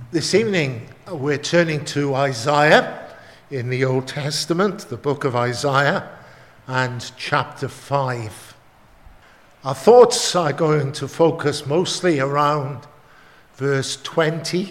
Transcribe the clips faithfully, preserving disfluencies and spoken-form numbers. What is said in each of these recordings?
This evening we're turning to Isaiah in the Old Testament, the book of Isaiah, and chapter five. Our thoughts are going to focus mostly around verse twenty.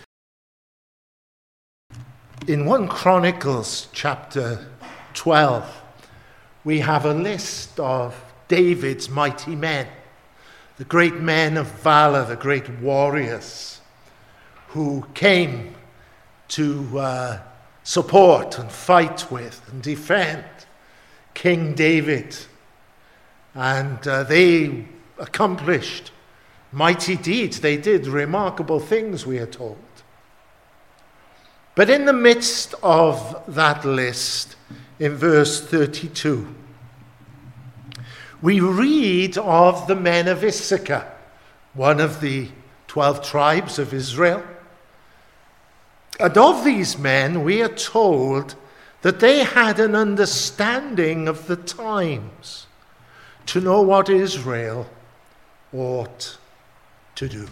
In First Chronicles chapter twelve, we have a list of David's mighty men, the great men of valor, the great warriors, who came to uh, support and fight with and defend King David. And uh, they accomplished mighty deeds. They did remarkable things, we are told. But in the midst of that list, in verse thirty-two, we read of the men of Issachar, one of the twelve tribes of Israel. And of these men, we are told that they had an understanding of the times to know what Israel ought to do.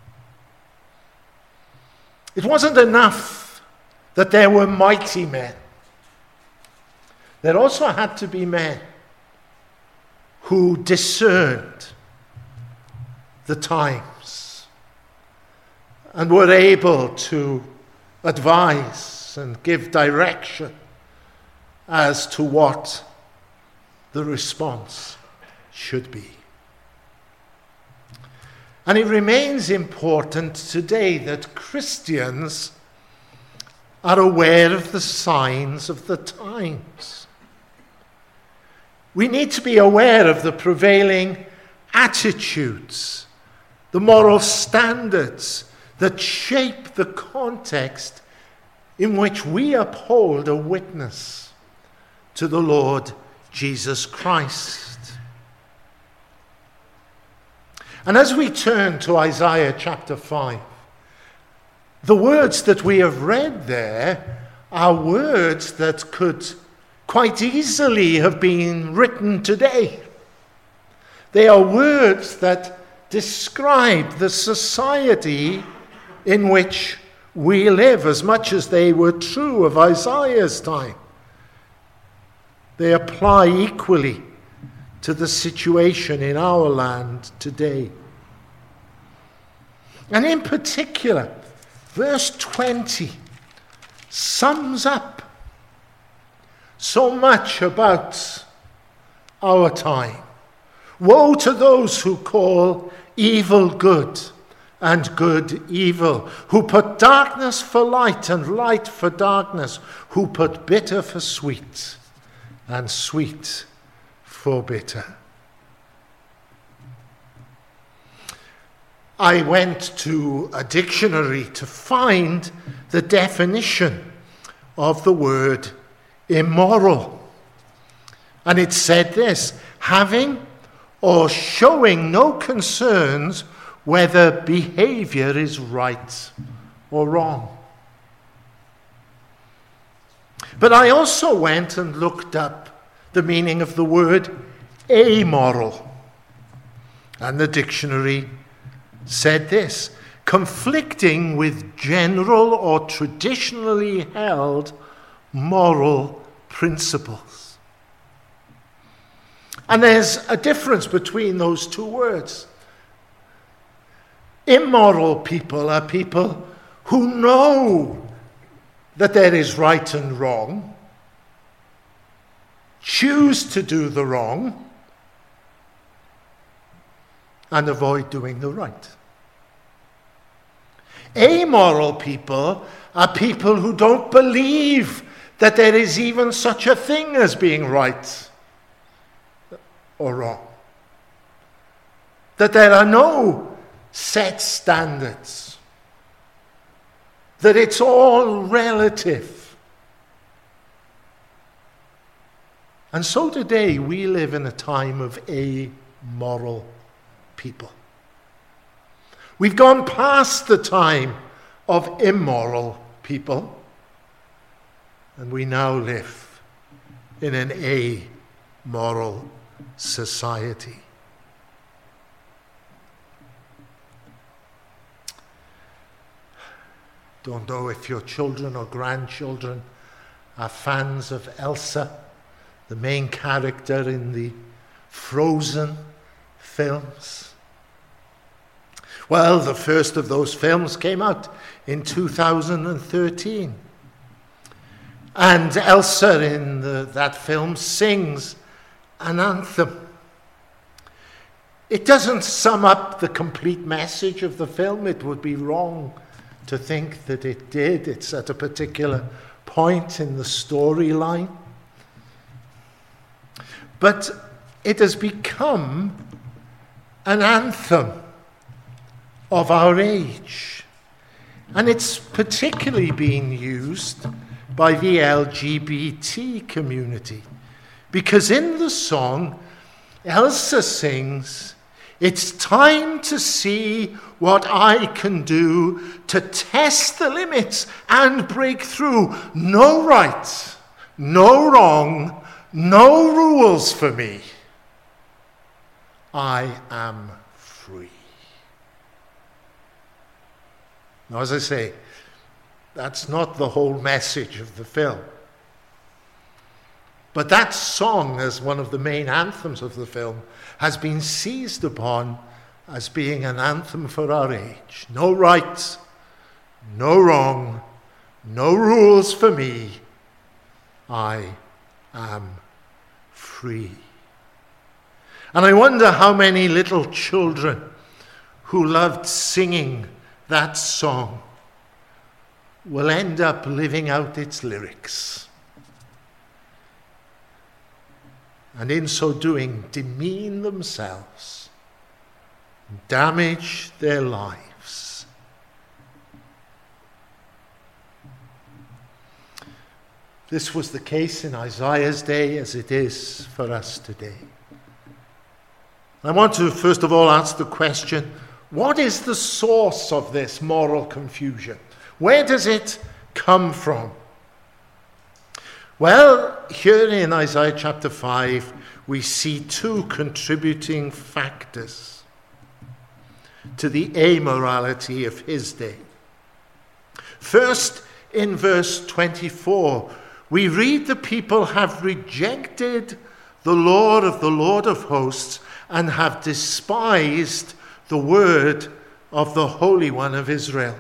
It wasn't enough that there were mighty men. There also had to be men who discerned the times and were able to advise and give direction as to what the response should be. And it remains important today that Christians are aware of the signs of the times. We need to be aware of the prevailing attitudes, the moral standards that shape the context in which we uphold a witness to the Lord Jesus Christ. And as we turn to Isaiah chapter five, the words that we have read there are words that could quite easily have been written today. They are words that describe the society in which we live, as much as they were true of Isaiah's time. They apply equally to the situation in our land today. And in particular, verse twenty sums up so much about our time. Woe to those who call evil good and good evil, who put darkness for light and light for darkness, who put bitter for sweet and sweet for bitter. I went to a dictionary to find the definition of the word immoral. And it said this: having or showing no concerns whether behavior is right or wrong. But I also went and looked up the meaning of the word amoral. And the dictionary said this: conflicting with general or traditionally held moral principles. And there's a difference between those two words. Immoral people are people who know that there is right and wrong, choose to do the wrong, and avoid doing the right. Amoral people are people who don't believe that there is even such a thing as being right or wrong, that there are no set standards, that it's all relative. And so today we live in a time of amoral people. We've gone past the time of immoral people, and we now live in an amoral society. Don't know if your children or grandchildren are fans of Elsa, the main character in the Frozen films. Well, the first of those films came out in two thousand thirteen. And Elsa in the, that film sings an anthem. It doesn't sum up the complete message of the film. It would be wrong to think that it did. It's at a particular point in the storyline. But it has become an anthem of our age. And it's particularly being used by the L G B T community. Because in the song, Elsa sings, "It's time to see what I can do to test the limits and break through. No right, no wrong, no rules for me. I am free." Now, as I say, that's not the whole message of the film. But that song, as one of the main anthems of the film, has been seized upon as being an anthem for our age. No right, no wrong, no rules for me. I am free. And I wonder how many little children who loved singing that song will end up living out its lyrics. And in so doing, demean themselves, damage their lives. This was the case in Isaiah's day as it is for us today. I want to first of all ask the question, what is the source of this moral confusion? Where does it come from? Well, here in Isaiah chapter five, we see two contributing factors to the amorality of his day. First, in verse twenty-four, we read the people have rejected the Lord of the Lord of hosts and have despised the word of the Holy One of Israel.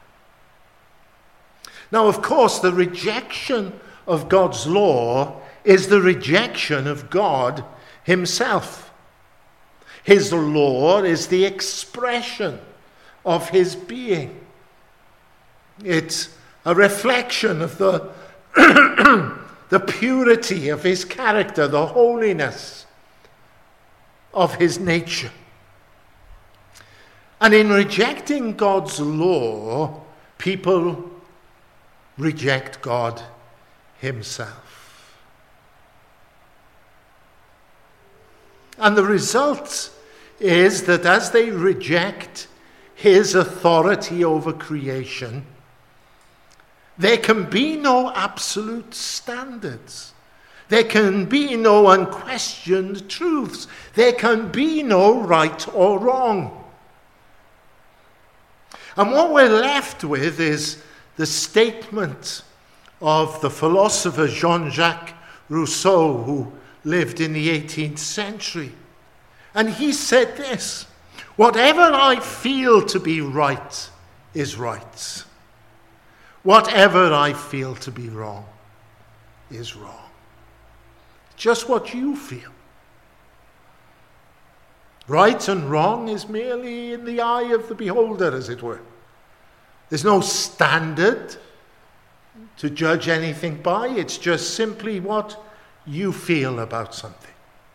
Now, of course, the rejection of God's law is the rejection of God himself. His law is the expression of his being. It's a reflection of the, the purity of his character, the holiness of his nature. And in rejecting God's law, people reject God himself. And the result is that as they reject his authority over creation, there can be no absolute standards. There can be no unquestioned truths. There can be no right or wrong. And what we're left with is the statement of the philosopher Jean-Jacques Rousseau, who lived in the eighteenth century. And he said this, "Whatever I feel to be right is right. Whatever I feel to be wrong is wrong." Just what you feel. Right and wrong is merely in the eye of the beholder, as it were. There's no standard to judge anything by. It's just simply what you feel about something.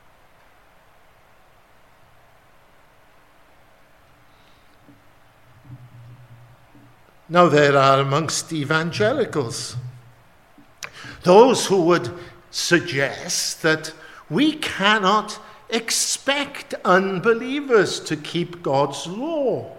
Now, there are amongst evangelicals those who would suggest that we cannot expect unbelievers to keep God's law.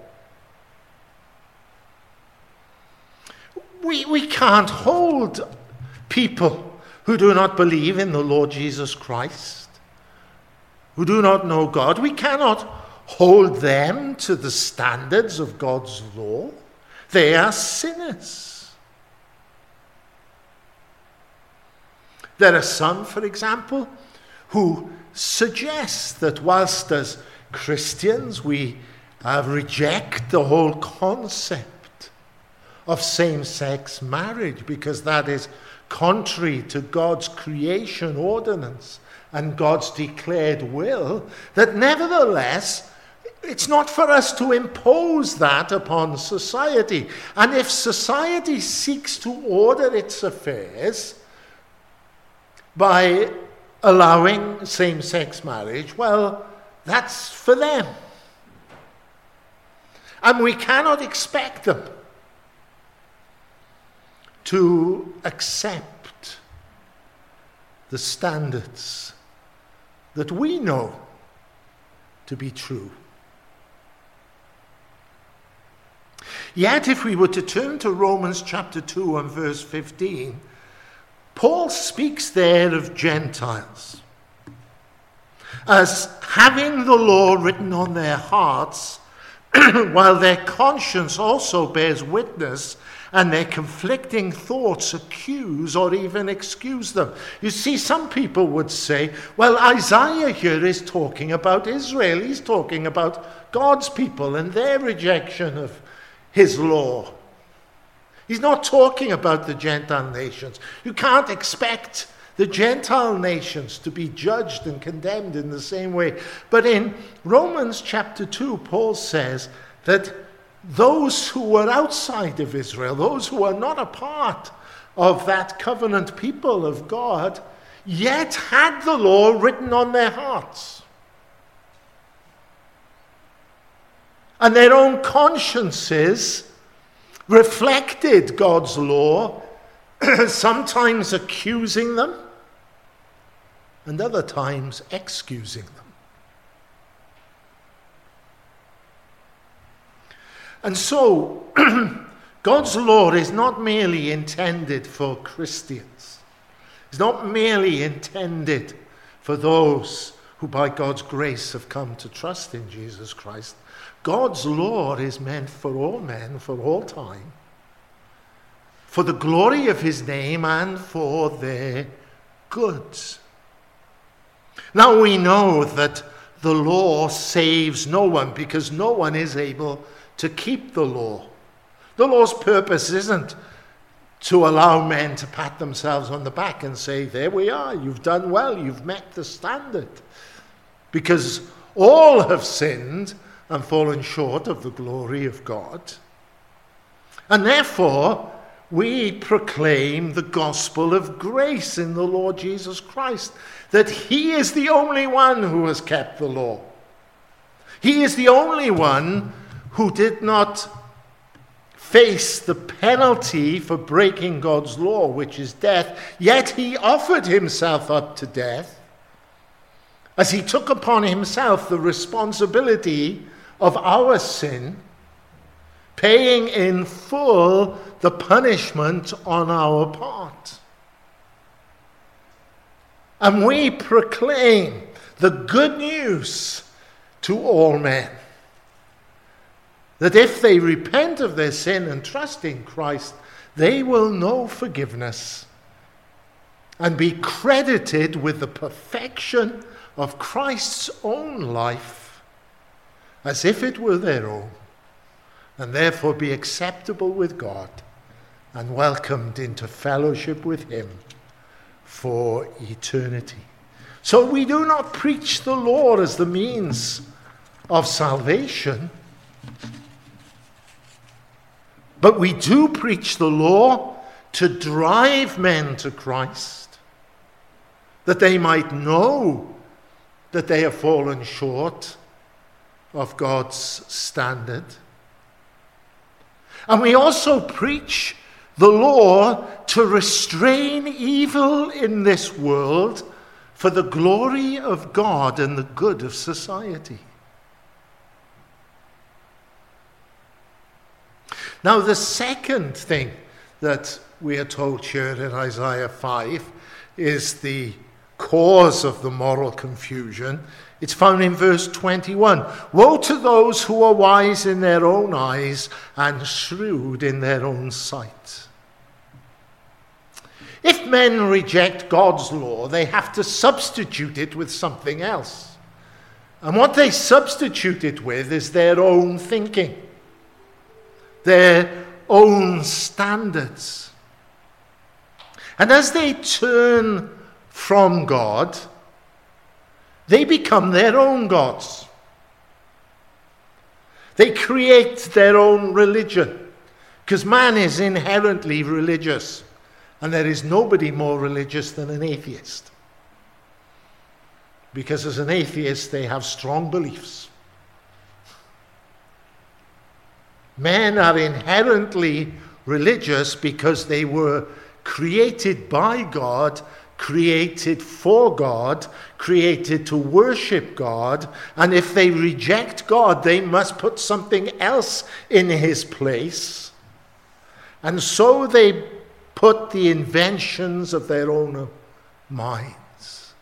We, we can't hold people who do not believe in the Lord Jesus Christ, who do not know God. We cannot hold them to the standards of God's law. They are sinners. There are some, for example, who suggest that whilst as Christians we uh, reject the whole concept of same-sex marriage because that is contrary to God's creation ordinance and God's declared will, that nevertheless it's not for us to impose that upon society. And if society seeks to order its affairs by allowing same-sex marriage, well, that's for them. And we cannot expect them to accept the standards that we know to be true. Yet, if we were to turn to Romans chapter two and verse fifteen, Paul speaks there of Gentiles as having the law written on their hearts, while their conscience also bears witness, and their conflicting thoughts accuse or even excuse them. You see, some people would say, well, Isaiah here is talking about Israel. He's talking about God's people and their rejection of his law. He's not talking about the Gentile nations. You can't expect the Gentile nations to be judged and condemned in the same way. But in Romans chapter two, Paul says that those who were outside of Israel, those who are not a part of that covenant people of God, yet had the law written on their hearts. And their own consciences reflected God's law, sometimes accusing them, and other times excusing them. And so, God's law is not merely intended for Christians. It's not merely intended for those who by God's grace have come to trust in Jesus Christ. God's law is meant for all men, for all time, for the glory of his name and for their goods. Now we know that the law saves no one because no one is able to keep the law. The law's purpose isn't to allow men to pat themselves on the back and say, there we are, you've done well, you've met the standard. Because all have sinned and fallen short of the glory of God. And therefore, we proclaim the gospel of grace in the Lord Jesus Christ, that he is the only one who has kept the law. He is the only one who did not face the penalty for breaking God's law, which is death, yet he offered himself up to death as he took upon himself the responsibility of our sin, paying in full the punishment on our part. And we proclaim the good news to all men, that if they repent of their sin and trust in Christ, they will know forgiveness and be credited with the perfection of Christ's own life as if it were their own, and therefore be acceptable with God and welcomed into fellowship with him for eternity. So we do not preach the law as the means of salvation, but we do preach the law to drive men to Christ, that they might know that they have fallen short of God's standard. And we also preach the law to restrain evil in this world for the glory of God and the good of society. Now, the second thing that we are told here in Isaiah five is the cause of the moral confusion. It's found in verse twenty-one. Woe to those who are wise in their own eyes and shrewd in their own sight. If men reject God's law, they have to substitute it with something else. And what they substitute it with is their own thinking, their own standards. And as they turn from God, they become their own gods. They create their own religion, because man is inherently religious, and there is nobody more religious than an atheist. Because as an atheist, they have strong beliefs. Men are inherently religious because they were created by God, created for God, created to worship God, and if they reject God, they must put something else in his place. And so they put the inventions of their own minds.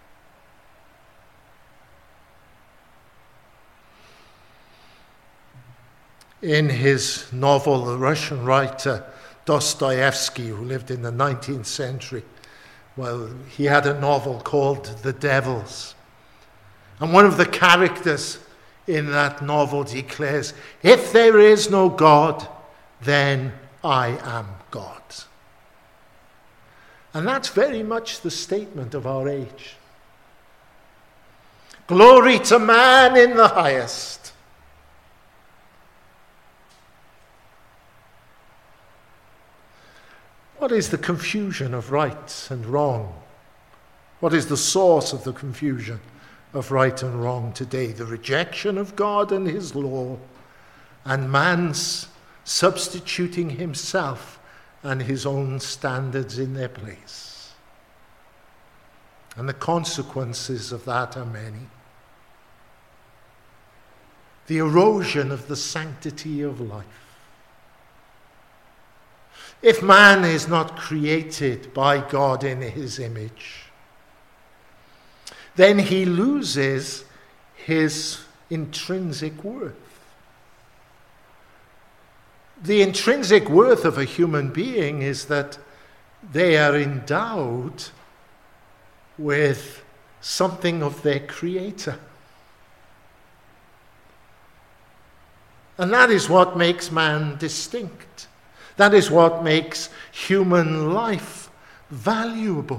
In his novel, the Russian writer Dostoevsky, who lived in the nineteenth century, well, he had a novel called The Devils. And one of the characters in that novel declares, "If there is no God, then I am God." And that's very much the statement of our age. Glory to man in the highest. What is the confusion of right and wrong? What is the source of the confusion of right and wrong today? The rejection of God and his law, and man's substituting himself and his own standards in their place. And the consequences of that are many. The erosion of the sanctity of life. If man is not created by God in his image, then he loses his intrinsic worth. The intrinsic worth of a human being is that they are endowed with something of their creator. And that is what makes man distinct. That is what makes human life valuable.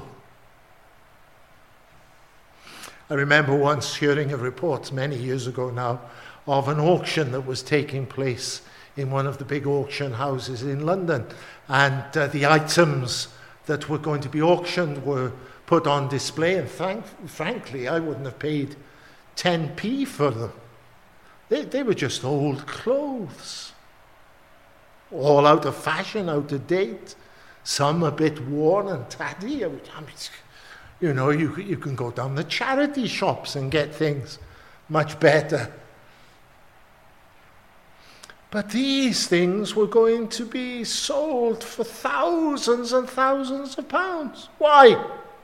I remember once hearing a report many years ago now of an auction that was taking place in one of the big auction houses in London. And uh, the items that were going to be auctioned were put on display. And thank, frankly, I wouldn't have paid ten p for them. They, they were just old clothes. All out of fashion, out of date. Some a bit worn and tatty. I mean, you know, you, you can go down the charity shops and get things much better. But these things were going to be sold for thousands and thousands of pounds. Why?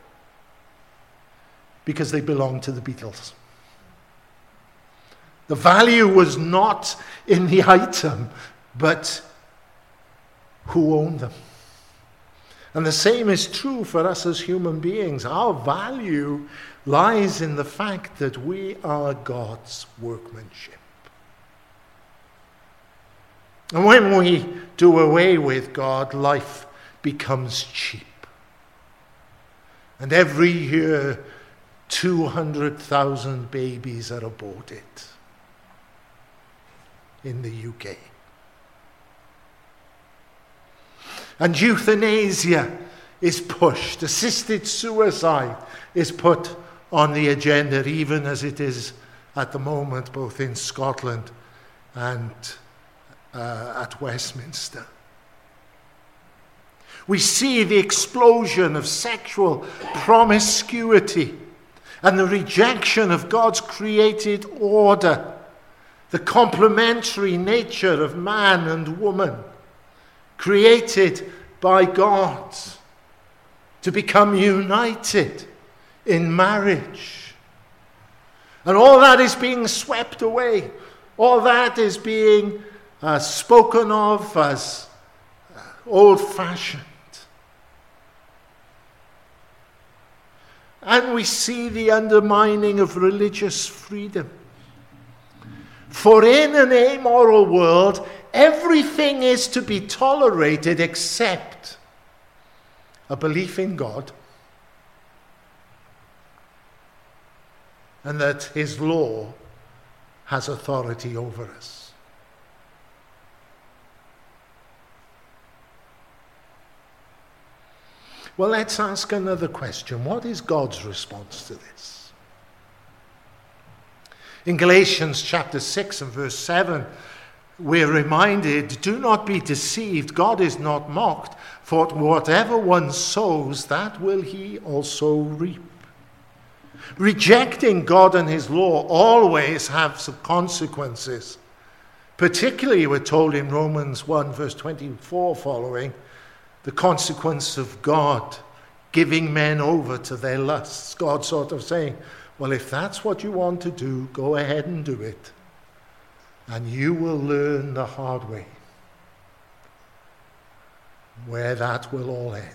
Because they belonged to the Beatles. The value was not in the item, but who owned them. And the same is true for us as human beings. Our value lies in the fact that we are God's workmanship. And when we do away with God, life becomes cheap. And every year, two hundred thousand babies are aborted in the U K. And euthanasia is pushed. Assisted suicide is put on the agenda, even as it is at the moment, both in Scotland and uh, at Westminster. We see the explosion of sexual promiscuity and the rejection of God's created order, the complementary nature of man and woman, created by God to become united in marriage. And all that is being swept away. All that is being uh, spoken of as uh, old-fashioned. And we see the undermining of religious freedom. For in an amoral world, everything is to be tolerated except a belief in God and that his law has authority over us. Well, let's ask another question. What is God's response to this? In Galatians chapter six and verse seven, we're reminded, do not be deceived, God is not mocked, for whatever one sows, that will he also reap. Rejecting God and his law always has some consequences. Particularly, we're told in Romans one, verse twenty-four following, the consequence of God giving men over to their lusts. God sort of saying, well, if that's what you want to do, go ahead and do it. And you will learn the hard way where that will all end.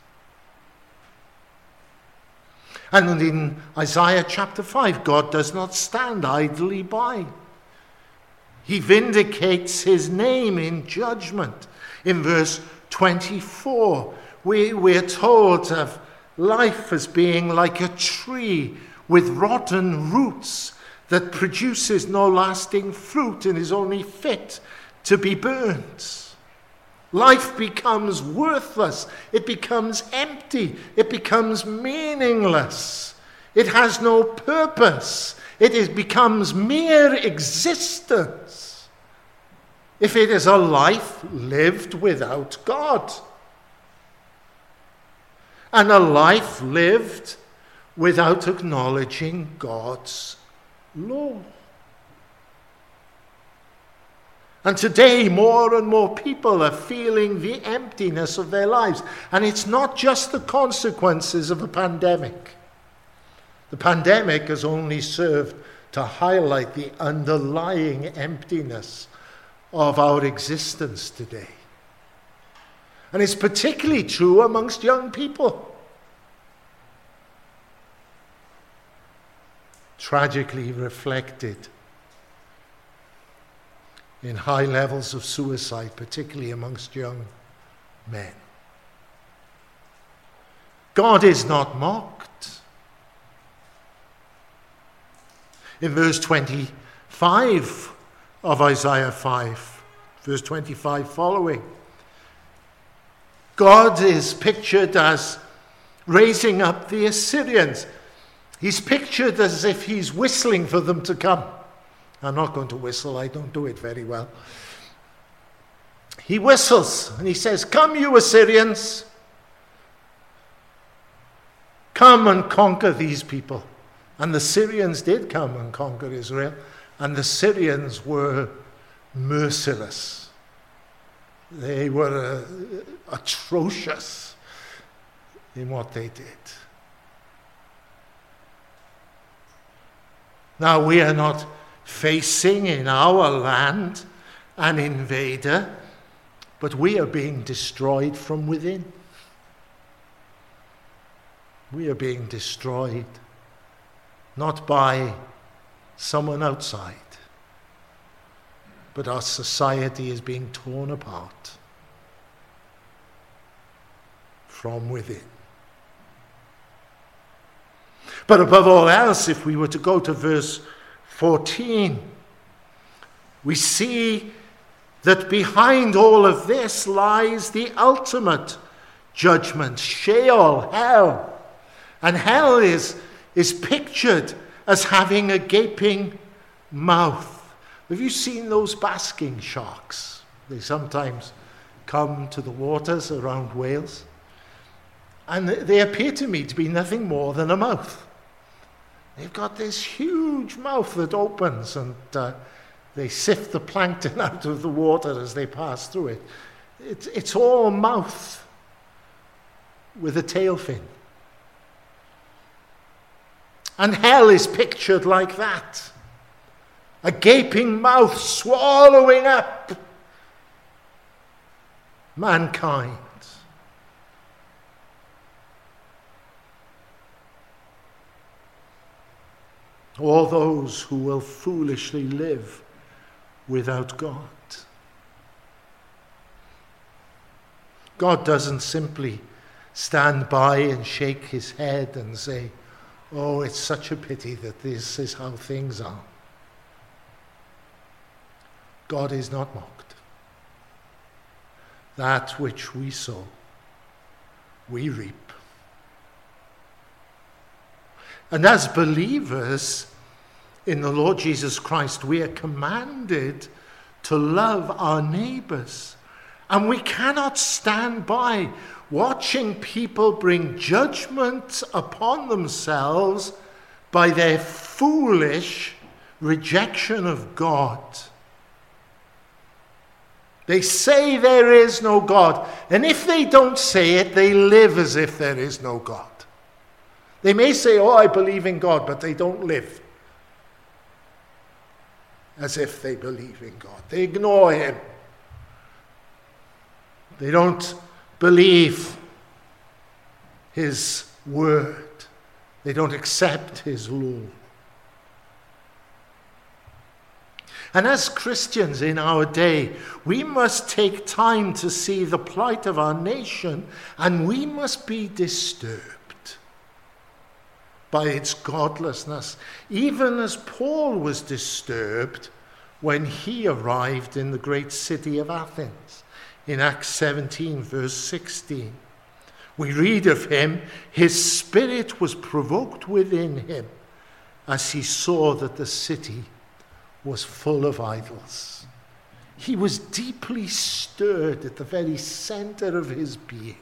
And in Isaiah chapter five, God does not stand idly by. He vindicates his name in judgment. In verse twenty-four, we, we're told of life as being like a tree with rotten roots that produces no lasting fruit and is only fit to be burnt. Life becomes worthless. It becomes empty. It becomes meaningless. It has no purpose. It is, becomes mere existence if it is a life lived without God. And a life lived without acknowledging God's law. And today, more and more people are feeling the emptiness of their lives. And it's not just the consequences of a pandemic. The pandemic has only served to highlight the underlying emptiness of our existence today. And it's particularly true amongst young people. Tragically reflected in high levels of suicide, particularly amongst young men. God is not mocked. In verse twenty-five of Isaiah five, verse twenty-five following, God is pictured as raising up the Assyrians. He's pictured as if he's whistling for them to come. I'm not going to whistle, I don't do it very well. He whistles and he says, come you Assyrians, come and conquer these people. And the Syrians did come and conquer Israel, and the Syrians were merciless. They were uh, atrocious in what they did. Now we are not facing in our land an invader, but we are being destroyed from within. We are being destroyed not by someone outside, but our society is being torn apart from within. But above all else, if we were to go to verse fourteen, we see that behind all of this lies the ultimate judgment, Sheol, hell. And hell is, is pictured as having a gaping mouth. Have you seen those basking sharks? They sometimes come to the waters around Wales, and they appear to me to be nothing more than a mouth. They've got this huge mouth that opens, and uh, they sift the plankton out of the water as they pass through it. It's, it's all mouth with a tail fin. And hell is pictured like that. A gaping mouth swallowing up mankind. all those who will foolishly live without God. God doesn't simply stand by and shake his head and say, "Oh, it's such a pity that this is how things are." God is not mocked. That which we sow, we reap. And as believers in the Lord Jesus Christ, we are commanded to love our neighbors. And we cannot stand by watching people bring judgment upon themselves by their foolish rejection of God. They say there is no God, and if they don't say it, they live as if there is no God. They may say, "Oh, I believe in God," but they don't live as if they believe in God. They ignore him. They don't believe his word. They don't accept his law. And as Christians in our day, we must take time to see the plight of our nation, and we must be disturbed by its godlessness, even as Paul was disturbed when he arrived in the great city of Athens. In Acts seventeen, verse sixteen, we read of him, "His spirit was provoked within him as he saw that the city was full of idols." He was deeply stirred at the very center of his being.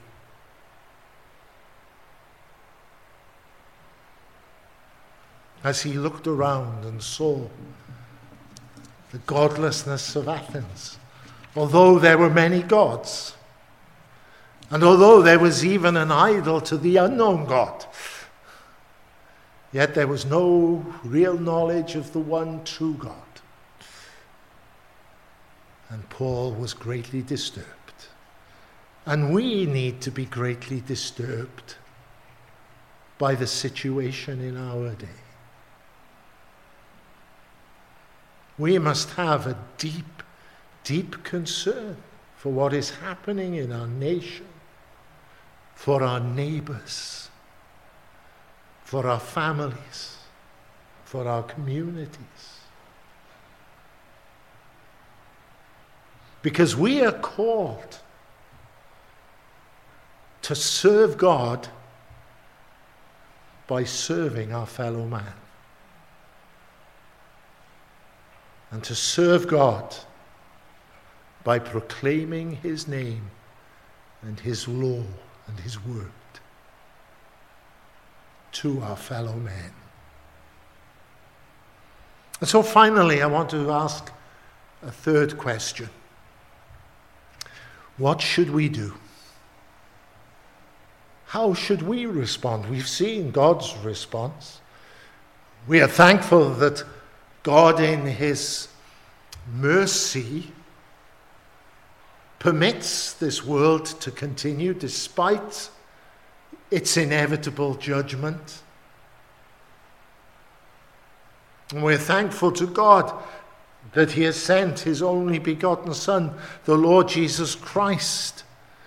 As he looked around and saw the godlessness of Athens, although there were many gods, and although there was even an idol to the unknown God, yet there was no real knowledge of the one true God. And Paul was greatly disturbed. And we need to be greatly disturbed by the situation in our day. We must have a deep, deep concern for what is happening in our nation, for our neighbors, for our families, for our communities. Because we are called to serve God by serving our fellow man. And to serve God by proclaiming his name and his law and his word to our fellow men. And so finally, I want to ask a third question. What should we do? How should we respond? We've seen God's response. We are thankful that God in his mercy permits this world to continue despite its inevitable judgment. And we're thankful to God that he has sent his only begotten Son, the Lord Jesus Christ,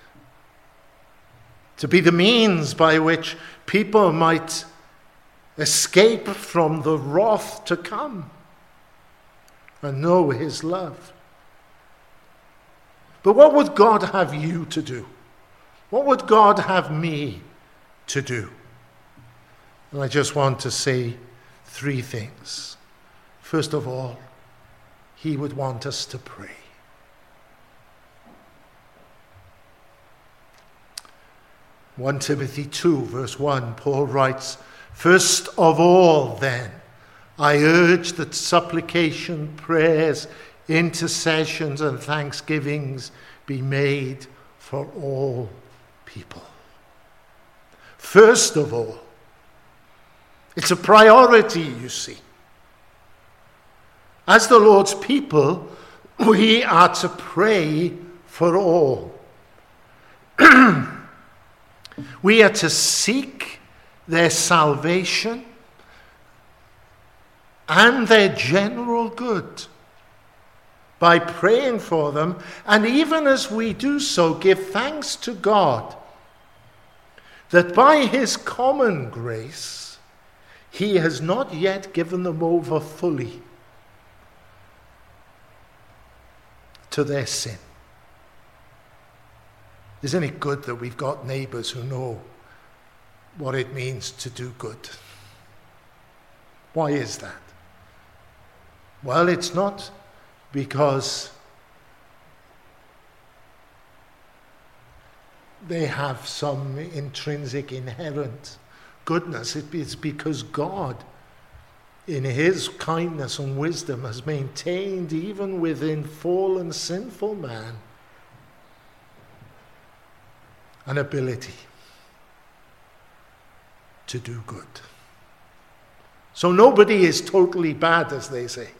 to be the means by which people might escape from the wrath to come and know his love. But what would God have you to do? What would God have me to do? And I just want to say three things. First of all, he would want us to pray. First Timothy two, verse one, Paul writes, "First of all, then, I urge that supplication, prayers, intercessions, and thanksgivings be made for all people." First of all, it's a priority, you see. As the Lord's people, we are to pray for all. We are to seek their salvation. and their general good by praying for them, and even as we do so, give thanks to God that by his common grace he has not yet given them over fully to their sin. Isn't it good that we've got neighbors who know what it means to do good? Why is that? Well, it's not because they have some intrinsic, inherent goodness. It is because God, in his kindness and wisdom, has maintained, even within fallen, sinful man, an ability to do good. So nobody is totally bad, as they say.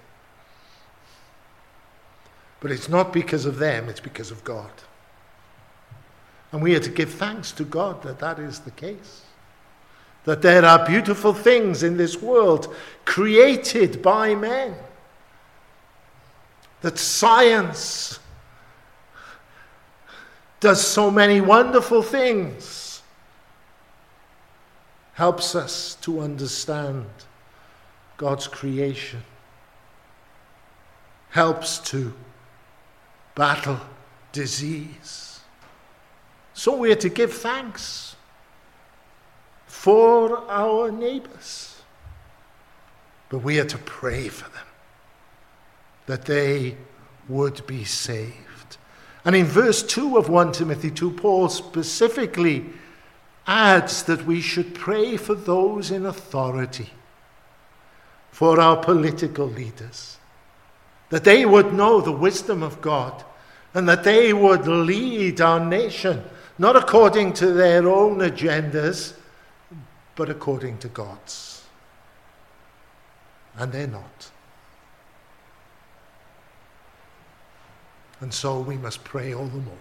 But it's not because of them, it's because of God. And we are to give thanks to God that that is the case. That there are beautiful things in this world created by men. That science does so many wonderful things. Helps us to understand God's creation. Helps to battle disease. So we are to give thanks for our neighbors. But we are to pray for them, that they would be saved. And in verse two of First Timothy two, Paul specifically adds that we should pray for those in authority, for our political leaders, that they would know the wisdom of God, and that they would lead our nation, not according to their own agendas, but according to God's. And they're not. And so we must pray all the more.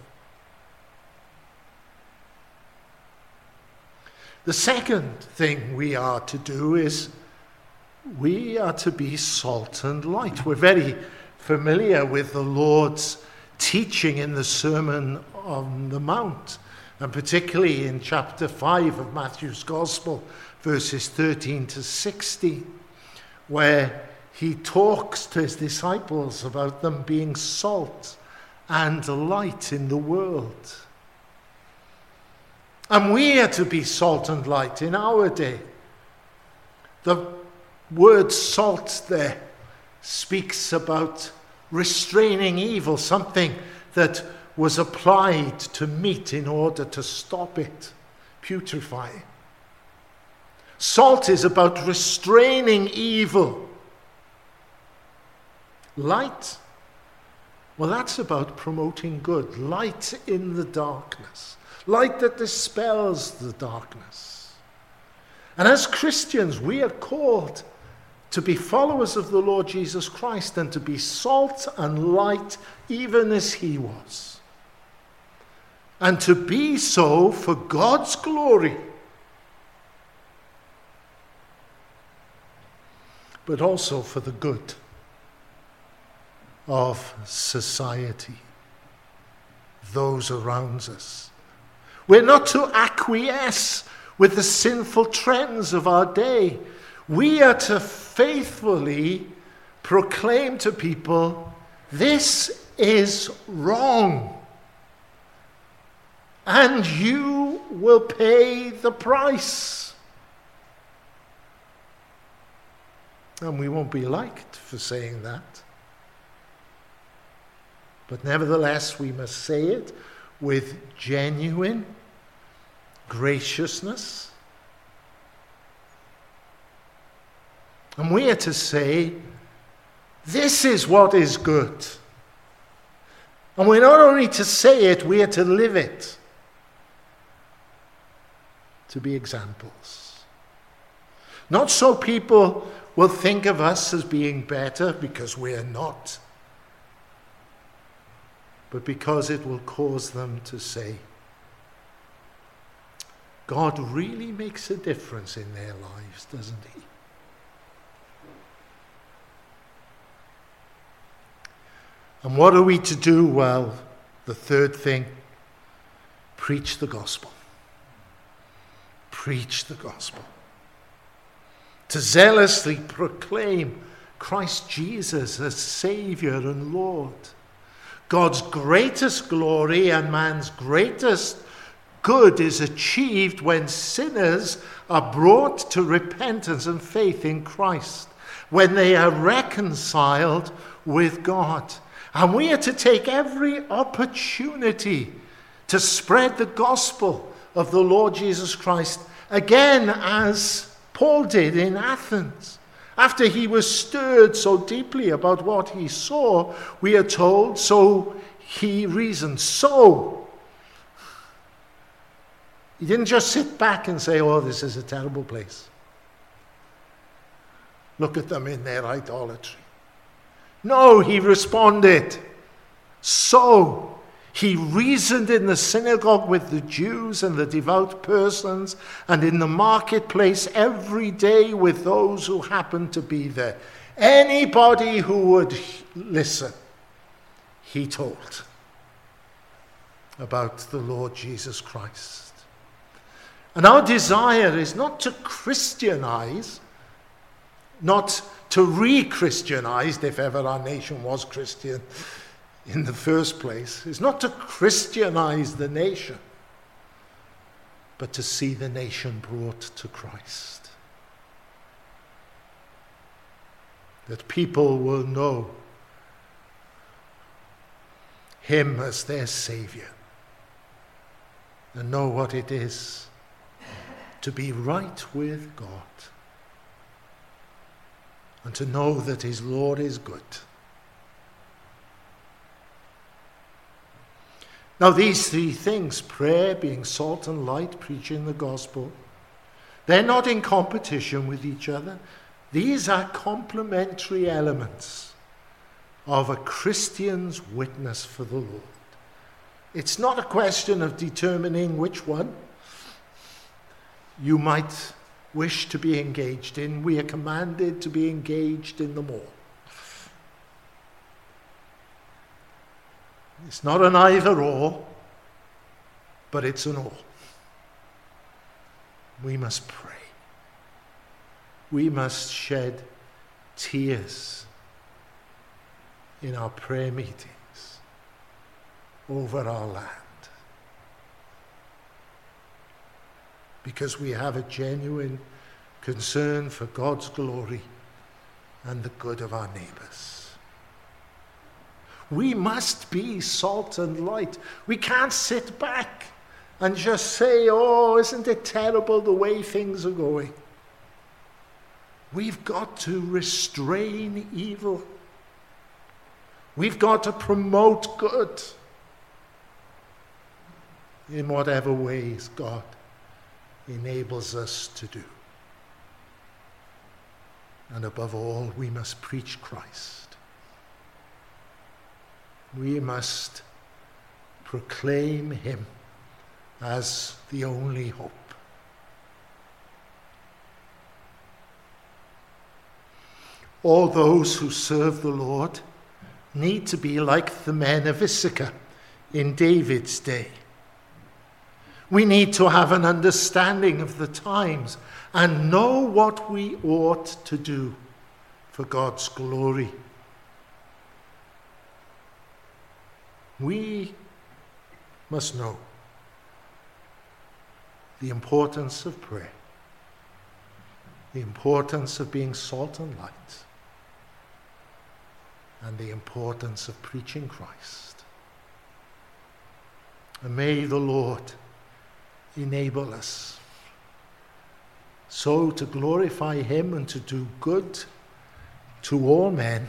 The second thing we are to do is we are to be salt and light. We're very familiar with the Lord's teaching in the Sermon on the Mount, and particularly in chapter five of Matthew's Gospel, verses thirteen to sixteen, where he talks to his disciples about them being salt and light in the world. And we are to be salt and light in our day. The word salt there speaks about restraining evil, something that was applied to meat in order to stop it putrefying. Salt is about restraining evil. Light, well, that's about promoting good. Light in the darkness. Light that dispels the darkness. And as Christians, we are called to be followers of the Lord Jesus Christ and to be salt and light even as he was. And to be so for God's glory, but also for the good of society, those around us. We're not to acquiesce with the sinful trends of our day. We are to faithfully proclaim to people, this is wrong. And you will pay the price. And we won't be liked for saying that. But nevertheless, we must say it with genuine graciousness. And we are to say, this is what is good. And we're not only to say it, we are to live it. To be examples. Not so people will think of us as being better, because we are not, but because it will cause them to say, God really makes a difference in their lives, doesn't he? And what are we to do? Well, the third thing, preach the gospel. Preach the gospel. To zealously proclaim Christ Jesus as Savior and Lord. God's greatest glory and man's greatest good is achieved when sinners are brought to repentance and faith in Christ, when they are reconciled with God. And we are to take every opportunity to spread the gospel of the Lord Jesus Christ, again as Paul did in Athens. After he was stirred so deeply about what he saw, we are told, so he reasoned. So, he didn't just sit back and say, oh, this is a terrible place. Look at them in their idolatry. No, he responded. So, he reasoned in the synagogue with the Jews and the devout persons, and in the marketplace every day with those who happened to be there. Anybody who would listen, he told about the Lord Jesus Christ. And our desire is not to Christianize, not to re-Christianize, if ever our nation was Christian in the first place, is not to Christianize the nation, but to see the nation brought to Christ. That people will know him as their Savior and know what it is to be right with God and to know that his Lord is good. Now, these three things, prayer, being salt and light, preaching the gospel, they're not in competition with each other. These are complementary elements of a Christian's witness for the Lord. It's not a question of determining which one you might wish to be engaged in. We are commanded to be engaged in them all. It's not an either or, but it's an all. We must pray. We must shed tears in our prayer meetings over our land, because we have a genuine concern for God's glory and the good of our neighbors. We must be salt and light. We can't sit back and just say, oh, isn't it terrible the way things are going? We've got to restrain evil. We've got to promote good in whatever ways God enables us to do. And above all, we must preach Christ. We must proclaim him as the only hope. All those who serve the Lord need to be like the men of Issachar in David's day. We need to have an understanding of the times and know what we ought to do for God's glory. We must know the importance of prayer, the importance of being salt and light, and the importance of preaching Christ. And may the Lord enable us so to glorify him and to do good to all men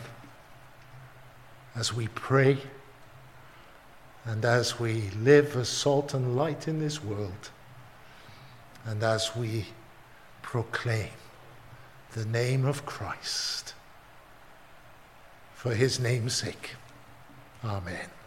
as we pray and as we live as salt and light in this world, and as we proclaim the name of Christ for his name's sake. Amen.